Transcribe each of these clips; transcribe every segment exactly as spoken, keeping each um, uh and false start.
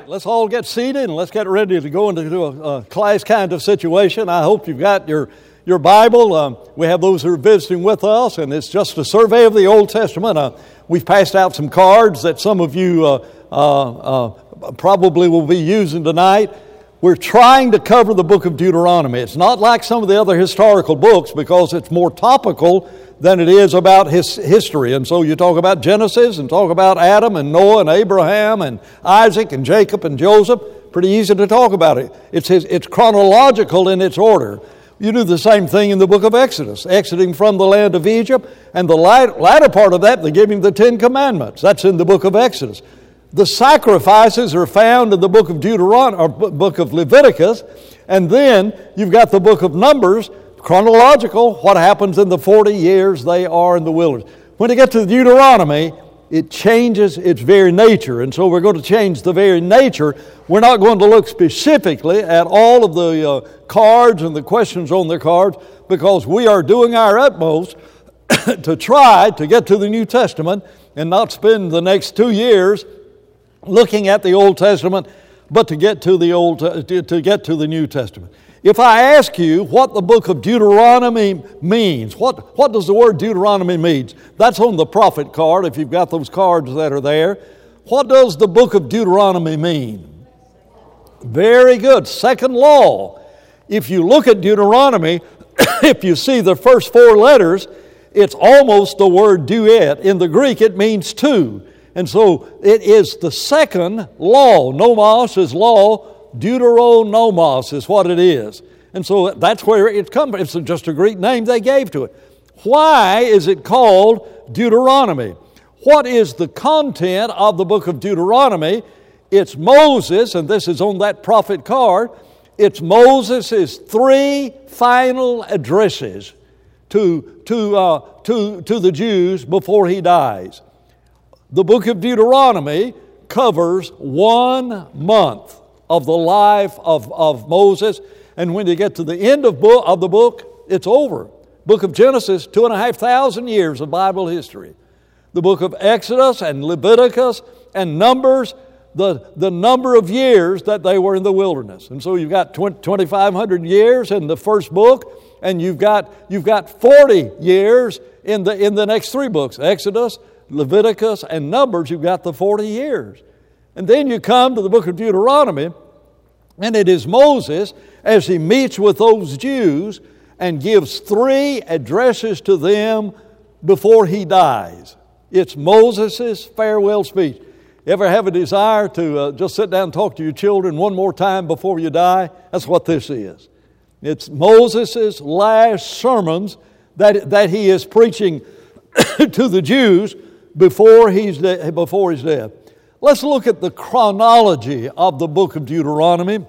Let's all get seated and let's get ready to go into a, a class kind of situation. I hope you've got your, your Bible. Um, we have those who are visiting with us, and it's just a survey of the Old Testament. Uh, we've passed out some cards that some of you uh, uh, uh, probably will be using tonight. We're trying to cover the book of Deuteronomy. It's not like some of the other historical books because it's more topical than it is about his history. And so you talk about Genesis and talk about Adam and Noah and Abraham and Isaac and Jacob and Joseph. Pretty easy to talk about it. It's his, it's chronological in its order. You do the same thing in the book of Exodus, exiting from the land of Egypt, and the latter part of that, the giving the Ten Commandments. That's in the book of Exodus. The sacrifices are found in the book of Deuteronomy, or book of Leviticus, and then you've got the book of Numbers, chronological, what happens in the forty years they are in the wilderness. When you get to Deuteronomy, it changes its very nature, and so we're going to change the very nature. We're not going to look specifically at all of the uh, cards and the questions on the cards because we are doing our utmost to try to get to the New Testament and not spend the next two years looking at the Old Testament, but to get to the Old to get to the New Testament. If I ask you what the book of Deuteronomy means, what, what does the word Deuteronomy mean? That's on the prophet card, if you've got those cards that are there. What does the book of Deuteronomy mean? Very good. Second law. If you look at Deuteronomy, if you see the first four letters, it's almost the word duet. In the Greek, it means two. And so it is the second law. Nomos is law. Deuteronomos is what it is. And so that's where it comes from. It's just a Greek name they gave to it. Why is it called Deuteronomy? What is the content of the book of Deuteronomy? It's Moses, and this is on that prophet card, it's Moses' three final addresses to, to, uh, to, to the Jews before he dies. The book of Deuteronomy covers one month of the life of, of Moses, and when you get to the end of, book, of the book, it's over. Book of Genesis, two and a half thousand years of Bible history. The book of Exodus and Leviticus and Numbers, the, the number of years that they were in the wilderness. And so you've got twenty-five hundred years in the first book, and you've got, you've got forty years in the, in the next three books, Exodus, Leviticus, and Numbers. You've got the forty years. And then you come to the book of Deuteronomy, and it is Moses as he meets with those Jews and gives three addresses to them before he dies. It's Moses' farewell speech. Ever have a desire to uh, just sit down and talk to your children one more time before you die? That's what this is. It's Moses' last sermons that, that he is preaching to the Jews before he's de- before his death. Let's look at the chronology of the book of Deuteronomy.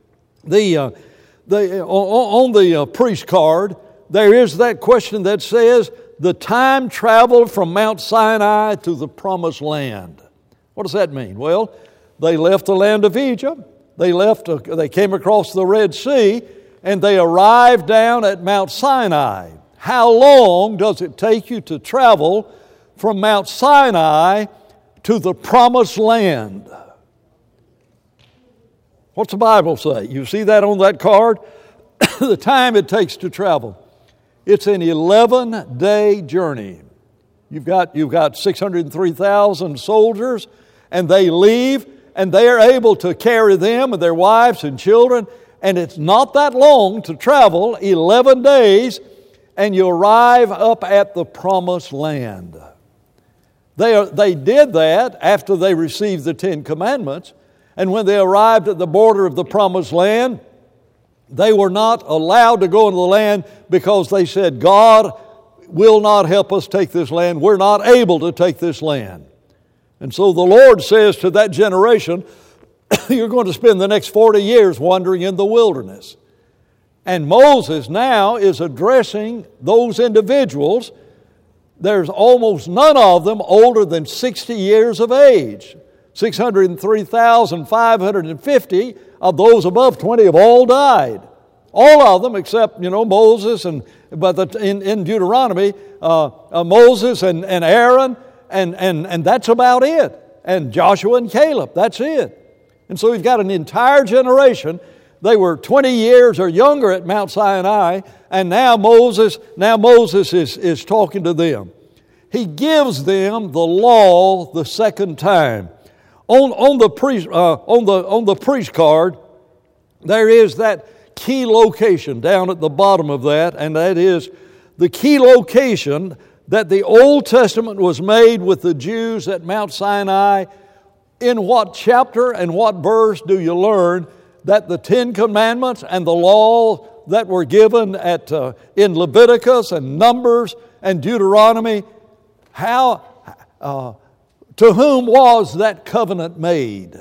The, uh, the, uh, on the uh, priest card, there is that question that says, the time traveled from Mount Sinai to the promised land. What does that mean? Well, they left the land of Egypt. They left. Uh, they came across the Red Sea, and they arrived down at Mount Sinai. How long does it take you to travel from Mount Sinai to the promised land? What's the Bible say? You see that on that card? The time it takes to travel. It's an eleven-day journey. You've got, you've got six hundred three thousand soldiers, and they leave, and they are able to carry them and their wives and children, and it's not that long to travel, eleven days, and you arrive up at the promised land. They, are, they did that after they received the Ten Commandments, and when they arrived at the border of the promised land, they were not allowed to go into the land because they said, God will not help us take this land. We're not able to take this land. And so the Lord says to that generation, you're going to spend the next forty years wandering in the wilderness. And Moses now is addressing those individuals. There's almost none of them older than sixty years of age. six hundred three thousand five hundred fifty of those above twenty have all died. All of them except, you know, Moses and, but the, in, in Deuteronomy, uh, uh, Moses and, and Aaron, and, and, and that's about it. And Joshua and Caleb, that's it. And so we've got an entire generation. They were twenty years or younger at Mount Sinai, and now Moses, now Moses is, is talking to them. He gives them the law the second time. On, on, the priest, uh, on, the, on the priest card, there is that key location down at the bottom of that, and that is the key location that the Old Testament was made with the Jews at Mount Sinai. In what chapter and what verse do you learn that the Ten Commandments and the law that were given at uh, in Leviticus and Numbers and Deuteronomy, how uh, to whom was that covenant made?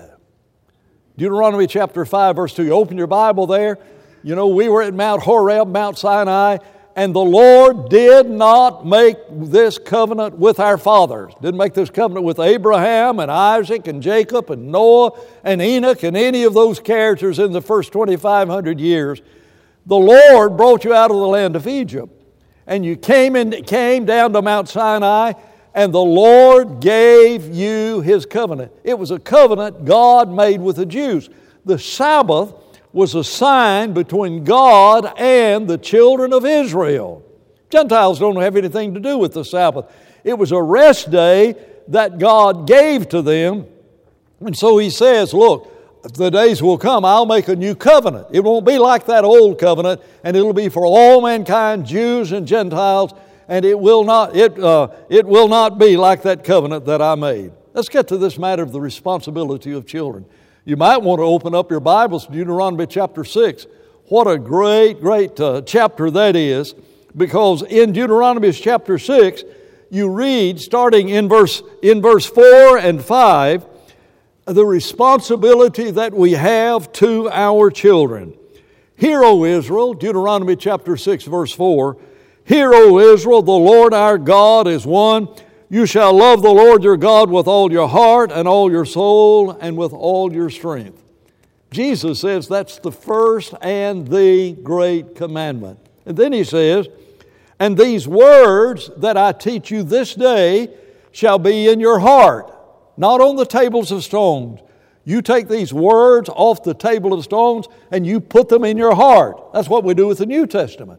Deuteronomy chapter five, verse two. You open your Bible there. You know, we were at Mount Horeb, Mount Sinai, and the Lord did not make this covenant with our fathers. Didn't make this covenant with Abraham and Isaac and Jacob and Noah and Enoch and any of those characters in the first twenty-five hundred years. The Lord brought you out of the land of Egypt. And you came in, came down to Mount Sinai, and the Lord gave you His covenant. It was a covenant God made with the Jews. The Sabbath was a sign between God and the children of Israel. Gentiles don't have anything to do with the Sabbath. It was a rest day that God gave to them. And so He says, look, the days will come, I'll make a new covenant. It won't be like that old covenant, and it'll be for all mankind, Jews and Gentiles, and it will not, it, uh, it will not be like that covenant that I made. Let's get to this matter of the responsibility of children. You might want to open up your Bibles to Deuteronomy chapter six. What a great, great uh, chapter that is, because in Deuteronomy chapter six, you read, starting in verse, in verse four and five, the responsibility that we have to our children. Hear, O Israel, Deuteronomy chapter six, verse four, Hear, O Israel, the Lord our God is one. You shall love the Lord your God with all your heart and all your soul and with all your strength. Jesus says that's the first and the great commandment. And then He says, and these words that I teach you this day shall be in your heart, not on the tables of stones. You take these words off the table of stones and you put them in your heart. That's what we do with the New Testament.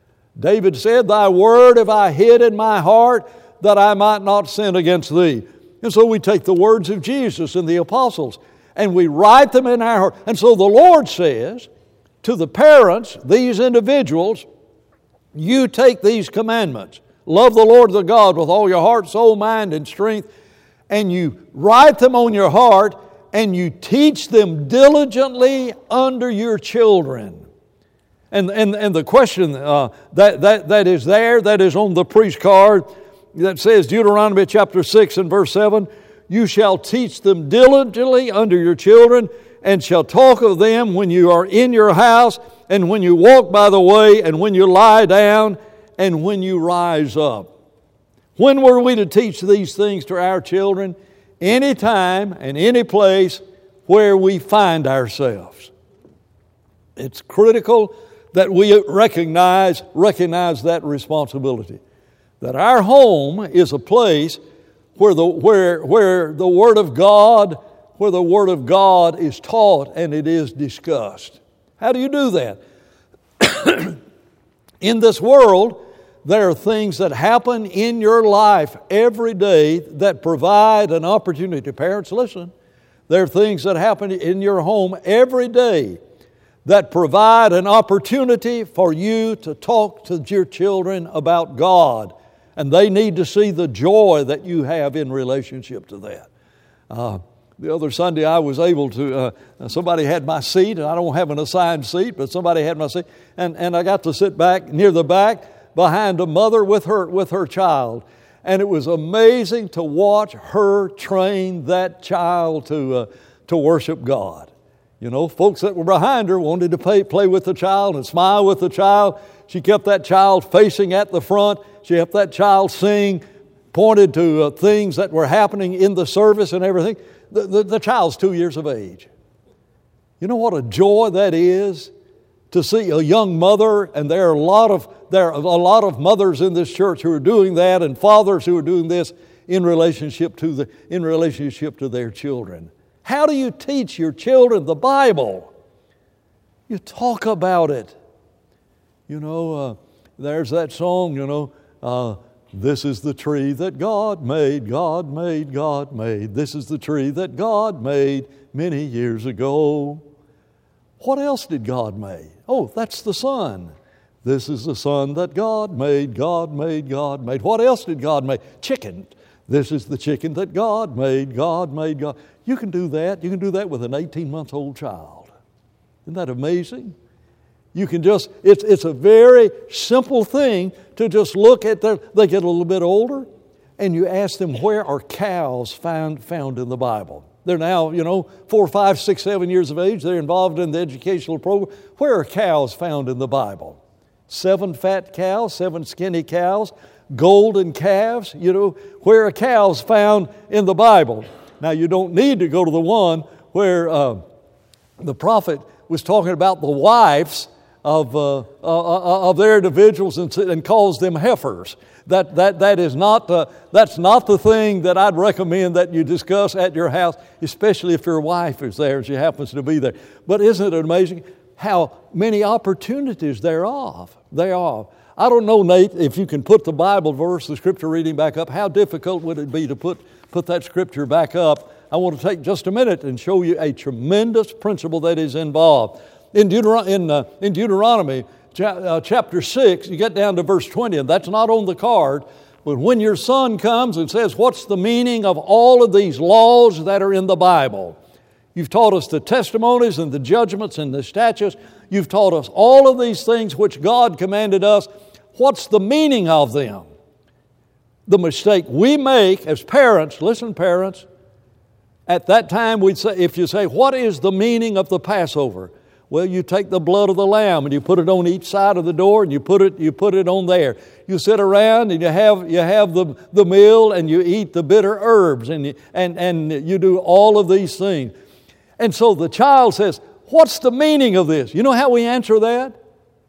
David said, Thy word have I hid in my heart, that I might not sin against Thee. And so we take the words of Jesus and the apostles and we write them in our heart. And so the Lord says to the parents, these individuals, you take these commandments. Love the Lord the God with all your heart, soul, mind, and strength. And you write them on your heart and you teach them diligently under your children. And, and, and the question uh, that, that, that is there, that is on the priest card, that says, Deuteronomy chapter six and verse seven, you shall teach them diligently unto your children, and shall talk of them when you are in your house, and when you walk by the way, and when you lie down, and when you rise up. When were we to teach these things to our children? Any time and any place where we find ourselves. It's critical that we recognize, recognize that responsibility. That our home is a place where the, where, where the Word of God, where the Word of God is taught and it is discussed. How do you do that? In this world, there are things that happen in your life every day that provide an opportunity. Parents, listen. There are things that happen in your home every day that provide an opportunity for you to talk to your children about God. And they need to see the joy that you have in relationship to that. Uh, the other Sunday I was able to, uh, somebody had my seat, and I don't have an assigned seat, but somebody had my seat, and, and I got to sit back near the back behind a mother with her, with her child. And it was amazing to watch her train that child to, uh, to worship God. You know, folks that were behind her wanted to play, play with the child and smile with the child. She kept that child facing at the front. She kept that child sing, pointed to uh, things that were happening in the service and everything. The, the, the child's two years of age. You know what a joy that is to see a young mother, and there are a lot of there are a lot of mothers in this church who are doing that, and fathers who are doing this in relationship to the in relationship to their children. How do you teach your children the Bible? You talk about it. You know, uh, there's that song, you know, uh, this is the tree that God made, God made, God made. This is the tree that God made many years ago. What else did God make? Oh, that's the sun. This is the sun that God made, God made, God made. What else did God make? Chicken. This is the chicken that God made, God made, God. You can do that. You can do that with an eighteen-month-old child. Isn't that amazing? You can just, it's, it's a very simple thing to just look at their, they get a little bit older, and you ask them, where are cows found, found in the Bible? They're now, you know, four, five, six, seven years of age. They're involved in the educational program. Where are cows found in the Bible? Seven fat cows, seven skinny cows, golden calves. You know, where are cows found in the Bible? Now, you don't need to go to the one where uh, the prophet was talking about the wives of uh, uh, of their individuals and, and calls them heifers. That that that is not uh, that's not the thing that I'd recommend that you discuss at your house, especially if your wife is there and she happens to be there. But isn't it amazing how many opportunities there are? There are. I don't know, Nate, if you can put the Bible verse, the scripture reading back up. How difficult would it be to put put that scripture back up? I want to take just a minute and show you a tremendous principle that is involved. In, Deuteron- in, uh, in Deuteronomy cha- uh, chapter six, you get down to verse twenty, and that's not on the card, but when your son comes and says, what's the meaning of all of these laws that are in the Bible? You've taught us the testimonies and the judgments and the statutes. You've taught us all of these things which God commanded us. What's the meaning of them? The mistake we make as parents, listen parents, at that time we'd say, if you say, what is the meaning of the Passover? Well, you take the blood of the lamb and you put it on each side of the door and you put it you put it on there. You sit around and you have you have the, the meal and you eat the bitter herbs and you, and and you do all of these things. And so the child says, "What's the meaning of this?" You know how we answer that?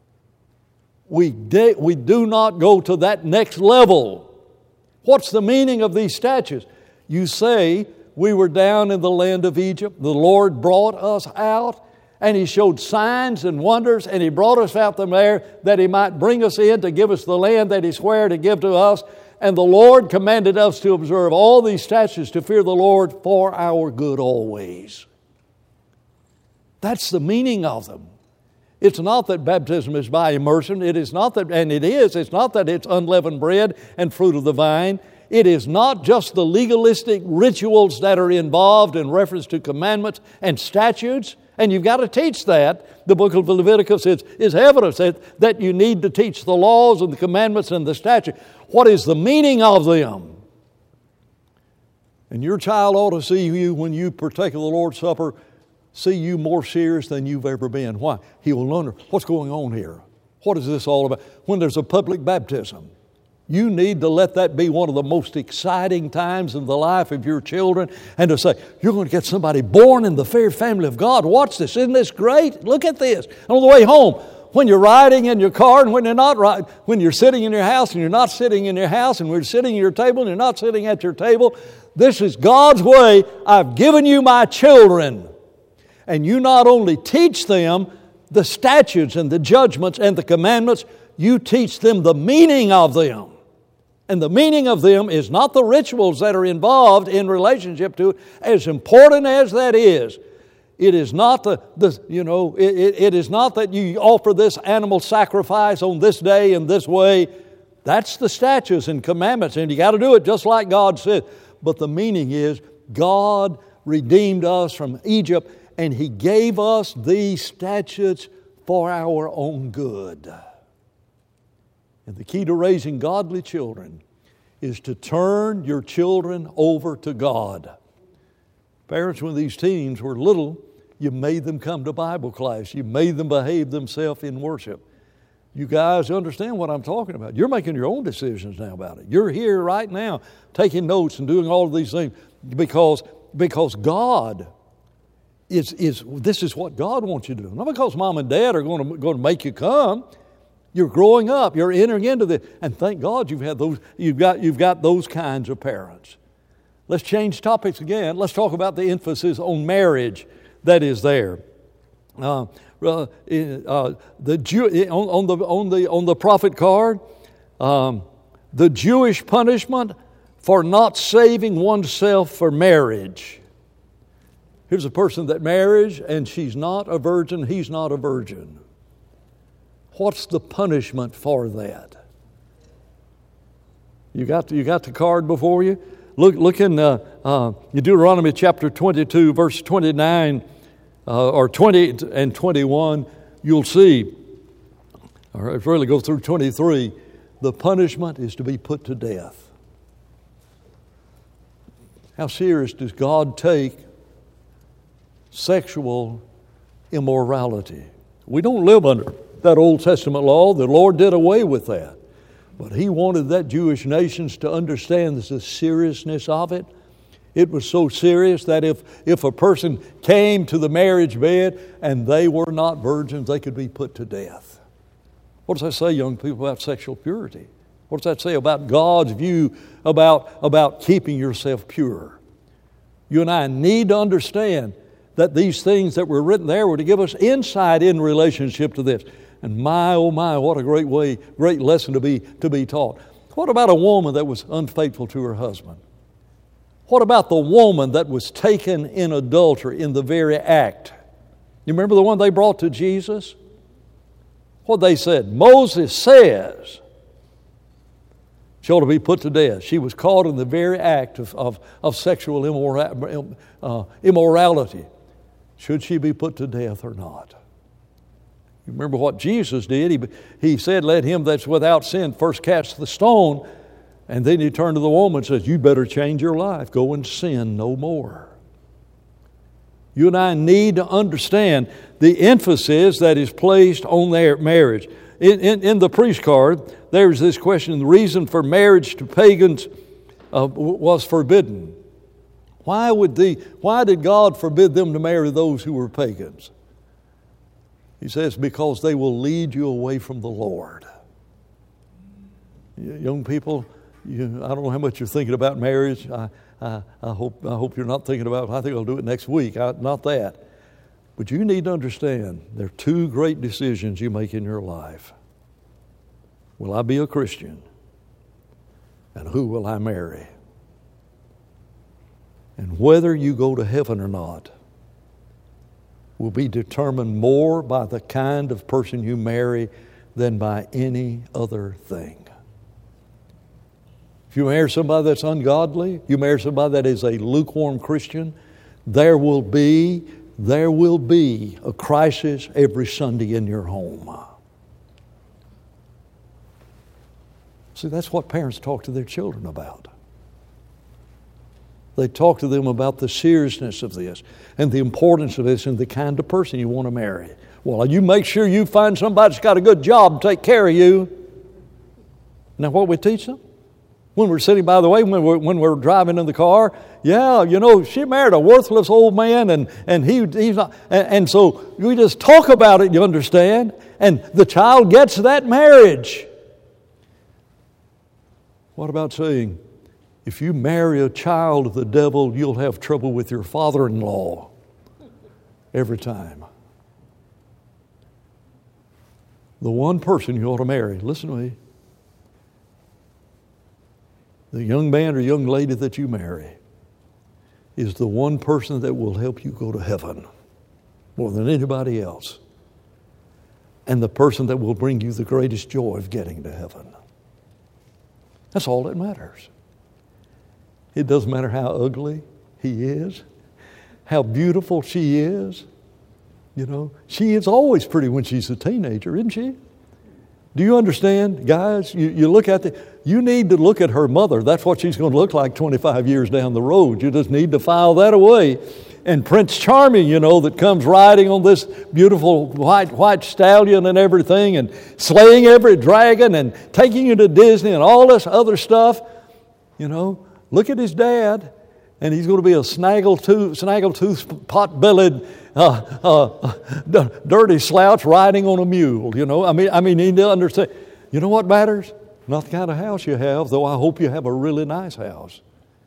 We de- we do not go to that next level. What's the meaning of these statutes? You say, we were down in the land of Egypt. The Lord brought us out. And He showed signs and wonders, and He brought us out from there that He might bring us in to give us the land that He swore to give to us. And the Lord commanded us to observe all these statutes, to fear the Lord for our good always. That's the meaning of them. It's not that baptism is by immersion. It is not that, and it is, it's not that it's unleavened bread and fruit of the vine. It is not just the legalistic rituals that are involved in reference to commandments and statutes. And you've got to teach that. The book of Leviticus is, is evidence that, that you need to teach the laws and the commandments and the statute. What is the meaning of them? And your child ought to see you when you partake of the Lord's Supper, see you more serious than you've ever been. Why? He will wonder, what's going on here? What is this all about? When there's a public baptism, you need to let that be one of the most exciting times in the life of your children, and to say, you're going to get somebody born in the fair family of God. Watch this. Isn't this great? Look at this. On the way home, when you're riding in your car and when you're not riding, when you're sitting in your house and you're not sitting in your house, and we're sitting at your table and you're not sitting at your table, this is God's way. I've given you my children. And you not only teach them the statutes and the judgments and the commandments, you teach them the meaning of them. And the meaning of them is not the rituals that are involved in relationship to it, as important as that is. It is not the, the you know, it, it is not that you offer this animal sacrifice on this day and this way. That's the statutes and commandments, and you got to do it just like God said. But the meaning is God redeemed us from Egypt, and He gave us these statutes for our own good. And the key to raising godly children is to turn your children over to God. Parents, when these teens were little, you made them come to Bible class. You made them behave themselves in worship. You guys understand what I'm talking about. You're making your own decisions now about it. You're here right now taking notes and doing all of these things because, because God is, is, this is what God wants you to do. Not because mom and dad are going to, going to make you come. You're growing up. You're entering into this. And thank God you've had those, you've got, you've got those kinds of parents. let's change topics again. Let's talk about the emphasis on marriage that is there. Uh, uh, uh, the Jew, on, on the on the on the prophet card, um, the Jewish punishment for not saving oneself for marriage. Here's a person that marries and she's not a virgin, he's not a virgin. What's the punishment for that? You got you got the card before you? Look look in uh, uh, Deuteronomy chapter twenty-two, verse twenty-nine. Uh, or twenty and twenty-one, you'll see, or it really goes through twenty-three, the punishment is to be put to death. How serious does God take sexual immorality? We don't live under that Old Testament law. The Lord did away with that. But He wanted that Jewish nations to understand the seriousness of it. It was so serious that if, if a person came to the marriage bed and they were not virgins, they could be put to death. What does that say, young people, about sexual purity? What does that say about God's view about, about keeping yourself pure? You and I need to understand that these things that were written there were to give us insight in relationship to this. And my, oh my, what a great way, great lesson to be, to be taught. What about a woman that was unfaithful to her husband? What about the woman that was taken in adultery in the very act? You remember the one they brought to Jesus? What they said? Moses says she ought to be put to death. She was caught in the very act of, of, of sexual immora- uh, immorality. Should she be put to death or not? You remember what Jesus did? He, he said, let him that's without sin first cast the stone. And then He turned to the woman and says, you better change your life. Go and sin no more. You and I need to understand the emphasis that is placed on their marriage. In, in, in the priest card, there's this question, the reason for marriage to pagans uh, was forbidden. Why would the, why did God forbid them to marry those who were pagans? He says, because they will lead you away from the Lord. Young people, You, I don't know how much you're thinking about marriage. I, I, I hope I hope you're not thinking about, I think I'll do it next week. I, not that. But you need to understand there are two great decisions you make in your life. Will I be a Christian? And who will I marry? And whether you go to heaven or not will be determined more by the kind of person you marry than by any other thing. If you marry somebody that's ungodly, you marry somebody that is a lukewarm Christian, there will be, there will be a crisis every Sunday in your home. See, that's what parents talk to their children about. They talk to them about the seriousness of this and the importance of this and the kind of person you want to marry. Well, you make sure you find somebody that's got a good job to take care of you. Now, what we teach them? When we're sitting, by the way, when we're, when we're driving in the car, yeah, you know, she married a worthless old man, and, and he he's not, and, and so we just talk about it, you understand, and the child gets that marriage. What about saying, if you marry a child of the devil, you'll have trouble with your father-in-law every time? The one person you ought to marry, listen to me, the young man or young lady that you marry is the one person that will help you go to heaven more than anybody else, and the person that will bring you the greatest joy of getting to heaven. That's all that matters. It doesn't matter how ugly he is, how beautiful she is. You know, she is always pretty when she's a teenager, isn't she? Do you understand, guys? You, you look at the, you need to look at her mother. That's what she's going to look like twenty-five years down the road. You just need to file that away. And Prince Charming, you know, that comes riding on this beautiful white white stallion and everything, and slaying every dragon and taking you to Disney and all this other stuff. You know, look at his dad, and he's going to be a snaggletooth, snaggletooth, pot-bellied, uh, uh, d- dirty slouch riding on a mule. You know, I mean, I mean, you need to understand. You know what matters? Not the kind of house you have, though I hope you have a really nice house.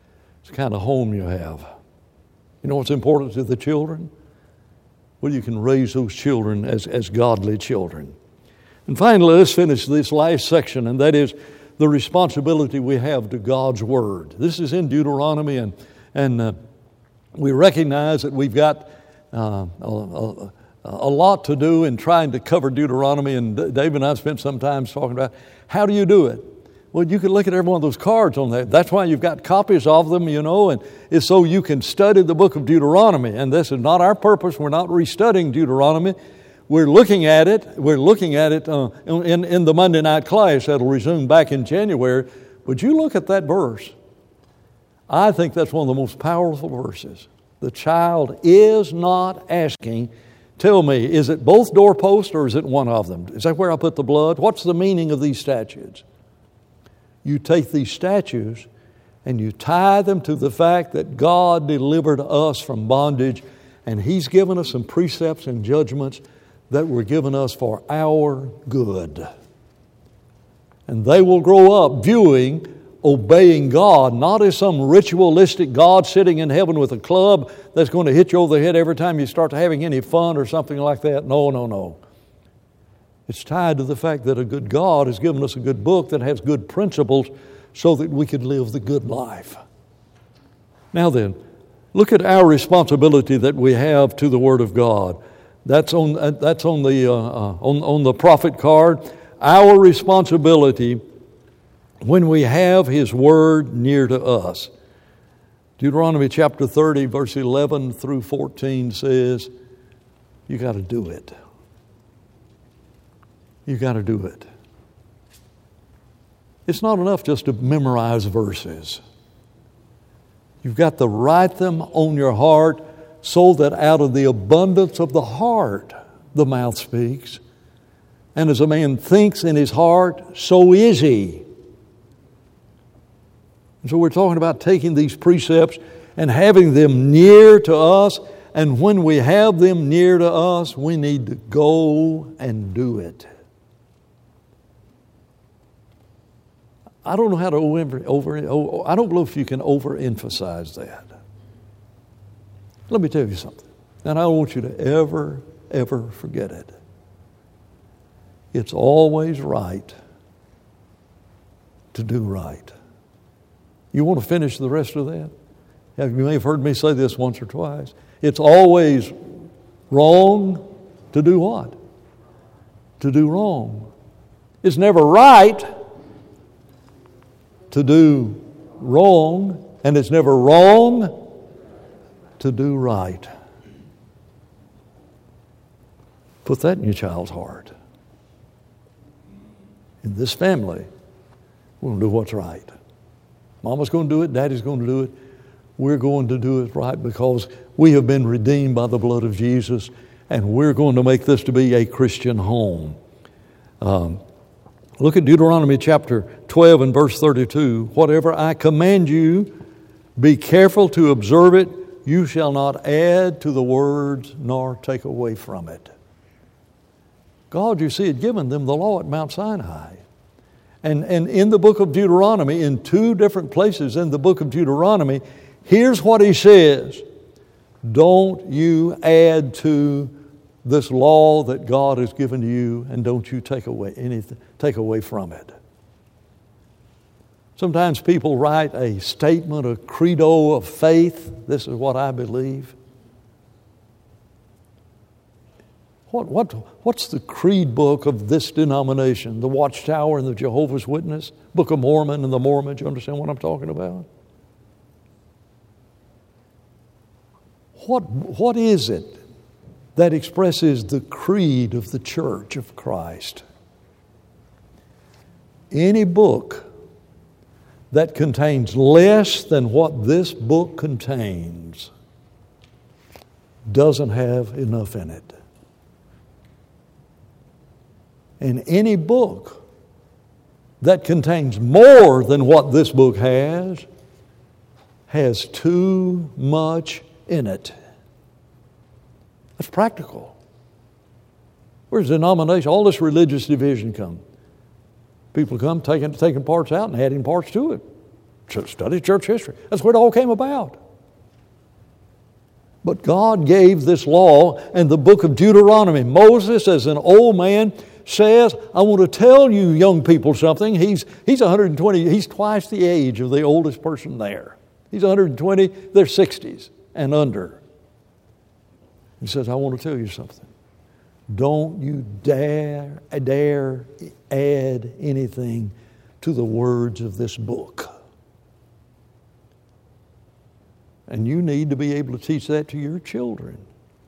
It's the kind of home you have. You know what's important to the children? Well, you can raise those children as, as godly children. And finally, let's finish this last section, and that is the responsibility we have to God's Word. This is in Deuteronomy, and, and uh, we recognize that we've got uh, a, a, a lot to do in trying to cover Deuteronomy, and Dave and I spent some time talking about how do you do it? Well, you can look at every one of those cards on there. That's why you've got copies of them, you know, and it's so you can study the book of Deuteronomy. And this is not our purpose. We're not restudying Deuteronomy. We're looking at it. We're looking at it uh, in, in the Monday night class that'll resume back in January. But you look at that verse. I think that's one of the most powerful verses. The child is not asking, tell me, is it both doorposts or is it one of them? Is that where I put the blood? What's the meaning of these statutes? You take these statutes and you tie them to the fact that God delivered us from bondage, and He's given us some precepts and judgments that were given us for our good. And they will grow up viewing, obeying God, not as some ritualistic God sitting in heaven with a club that's going to hit you over the head every time you start having any fun or something like that. No, no, no. It's tied to the fact that a good God has given us a good book that has good principles so that we can live the good life. Now then, look at our responsibility that we have to the Word of God. That's on, that's on, the, uh, uh, on, on the prophet card. Our responsibility when we have His Word near to us. Deuteronomy chapter thirty, verse eleven through fourteen says, you got to do it. You got to do it. It's not enough just to memorize verses. You've got to write them on your heart so that out of the abundance of the heart the mouth speaks. And as a man thinks in his heart, so is he. And so we're talking about taking these precepts and having them near to us. And when we have them near to us, we need to go and do it. I don't know how to over, over, I don't know if you can overemphasize that. Let me tell you something, and I don't want you to ever, ever forget it. It's always right to do right. You want to finish the rest of that? You may have heard me say this once or twice. It's always wrong to do what? To do wrong. It's never right to do wrong, and it's never wrong to do right. Put that in your child's heart. In this family, we're going to do what's right. Mama's going to do it, Daddy's going to do it. We're going to do it right because we have been redeemed by the blood of Jesus, and we're going to make this to be a Christian home. Um, Look at Deuteronomy chapter twelve and verse thirty-two. Whatever I command you, be careful to observe it. You shall not add to the words nor take away from it. God, you see, had given them the law at Mount Sinai. And, and in the book of Deuteronomy, in two different places in the book of Deuteronomy, here's what He says. Don't you add to this law that God has given to you, and don't you take away anything, take away from it. Sometimes people write a statement, a credo of faith. This is what I believe. What, what, what's the creed book of this denomination? The Watchtower and the Jehovah's Witness, Book of Mormon and the Mormons. You understand what I'm talking about? What, what is it that expresses the creed of the Church of Christ? Any book that contains less than what this book contains doesn't have enough in it. And any book that contains more than what this book has has too much in it. That's practical. Where's denomination? All this religious division come. People come taking taking parts out and adding parts to it. Study church history. That's where it all came about. But God gave this law in the book of Deuteronomy. Moses, as an old man, says, I want to tell you young people something. He's, he's one hundred twenty, he's twice the age of the oldest person there. He's one hundred twenty, they're sixties and under. He says, I want to tell you something. Don't you dare, dare add anything to the words of this book. And you need to be able to teach that to your children.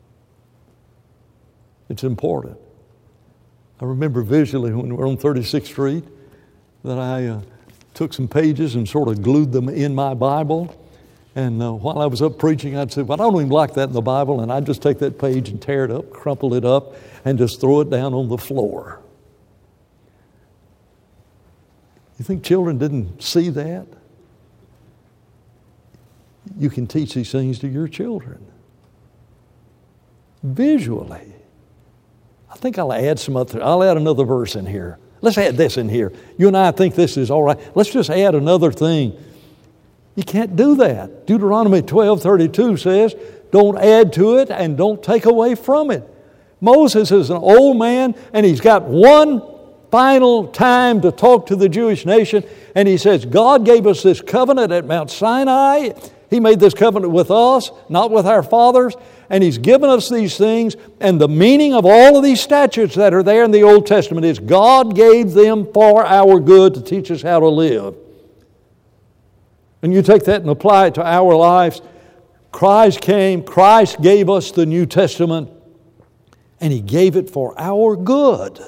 It's important. I remember visually when we were on thirty-sixth Street that I uh, took some pages and sort of glued them in my Bible. And uh, while I was up preaching, I'd say, well, I don't even like that in the Bible. And I'd just take that page and tear it up, crumple it up, and just throw it down on the floor. You think children didn't see that? You can teach these things to your children. Visually. I think I'll add some other, I'll add another verse in here. Let's add this in here. You and I think this is all right. Let's just add another thing. You can't do that. Deuteronomy twelve thirty-two says, don't add to it and don't take away from it. Moses is an old man and he's got one final time to talk to the Jewish nation. And he says, God gave us this covenant at Mount Sinai. He made this covenant with us, not with our fathers. And He's given us these things. And the meaning of all of these statutes that are there in the Old Testament is God gave them for our good to teach us how to live. And you take that and apply it to our lives. Christ came, Christ gave us the New Testament, and He gave it for our good.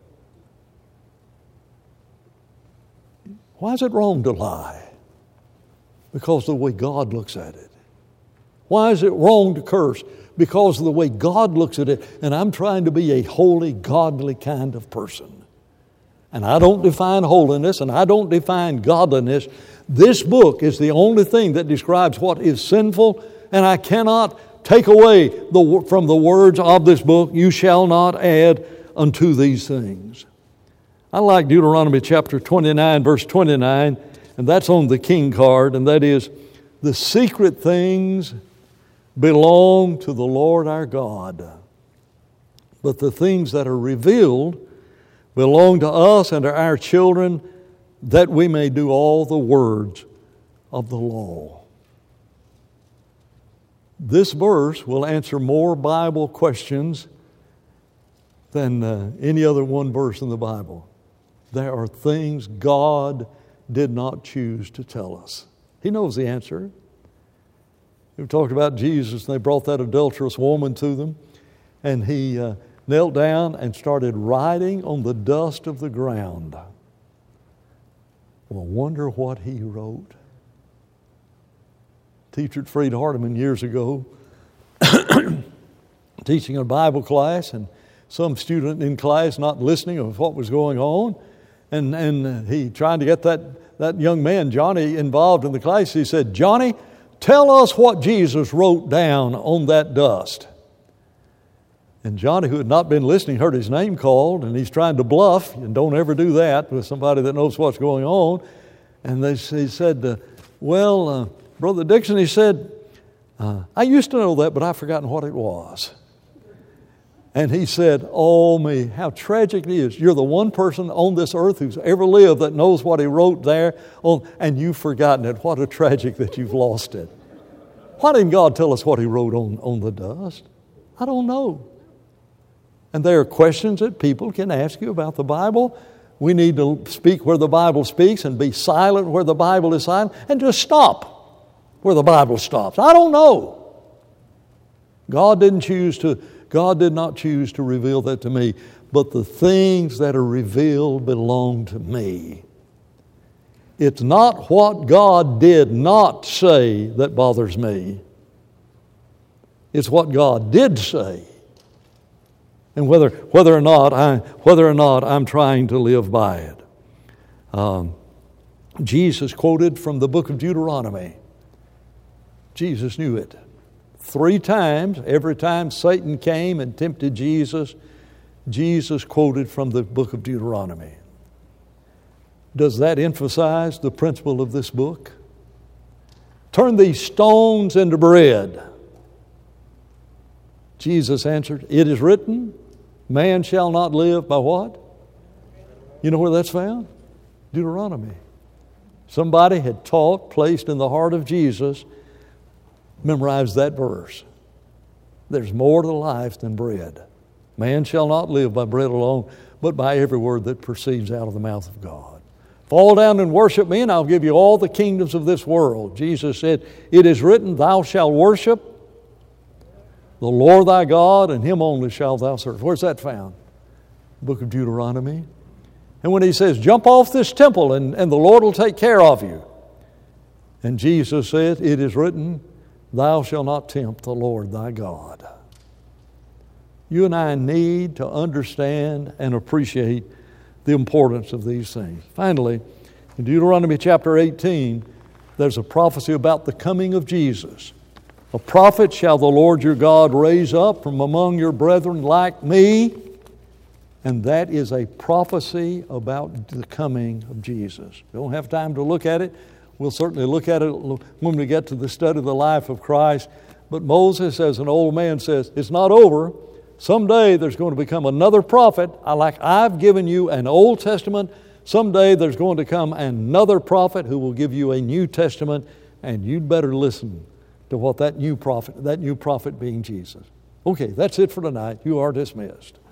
Why is it wrong to lie? Because of the way God looks at it. Why is it wrong to curse? Because of the way God looks at it. And I'm trying to be a holy, godly kind of person. And I don't define holiness and I don't define godliness. This book is the only thing that describes what is sinful, and I cannot take away the, from the words of this book, you shall not add unto these things. I like Deuteronomy chapter twenty-nine, verse twenty-nine, and that's on the king card, and that is, the secret things belong to the Lord our God, but the things that are revealed belong to us and to our children, that we may do all the words of the law. This verse will answer more Bible questions than uh, any other one verse in the Bible. There are things God did not choose to tell us. He knows the answer. We talked about Jesus, and they brought that adulterous woman to them, and He uh, knelt down and started writing on the dust of the ground. Well, wonder what He wrote. Teacher at Freed Hardeman years ago, teaching a Bible class, and some student in class not listening of what was going on, and, and he trying to get that, that young man, Johnny, involved in the class. He said, Johnny, tell us what Jesus wrote down on that dust. And Johnny, who had not been listening, heard his name called, and he's trying to bluff, and don't ever do that with somebody that knows what's going on. And they, he said, uh, well, uh, Brother Dixon, he said, uh, I used to know that, but I've forgotten what it was. And he said, oh me, how tragic it is. You're the one person on this earth who's ever lived that knows what he wrote there, on, and you've forgotten it. What a tragic that you've lost it. Why didn't God tell us what He wrote on, on the dust? I don't know. And there are questions that people can ask you about the Bible. We need to speak where the Bible speaks and be silent where the Bible is silent, and just stop where the Bible stops. I don't know. God didn't choose to, God did not choose to reveal that to me, but the things that are revealed belong to me. It's not what God did not say that bothers me. It's what God did say. And whether whether or not I whether or not I'm trying to live by it. Um, Jesus quoted from the book of Deuteronomy. Jesus knew it. Three times, every time Satan came and tempted Jesus, Jesus quoted from the book of Deuteronomy. Does that emphasize the principle of this book? turn these stones into bread. Jesus answered, it is written, man shall not live by what? You know where that's found? Deuteronomy. Somebody had taught, placed in the heart of Jesus, memorized that verse. There's more to life than bread. Man shall not live by bread alone, but by every word that proceeds out of the mouth of God. Fall down and worship me, and I'll give you all the kingdoms of this world. Jesus said, it is written, thou shalt worship the Lord thy God, and Him only shalt thou serve. Where's that found? Book of Deuteronomy. And when He says, jump off this temple, and, and the Lord will take care of you. And Jesus said, it is written, thou shalt not tempt the Lord thy God. You and I need to understand and appreciate the importance of these things. Finally, in Deuteronomy chapter eighteen, there's a prophecy about the coming of Jesus. A prophet shall the Lord your God raise up from among your brethren like me. And that is a prophecy about the coming of Jesus. We don't have time to look at it. We'll certainly look at it when we get to the study of the life of Christ. But Moses, as an old man, says, it's not over. Someday there's going to become another prophet. I like I've given you an Old Testament. Someday there's going to come another prophet who will give you a New Testament, and you'd better listen to what that new prophet, that new prophet being Jesus. Okay, that's it for tonight. You are dismissed.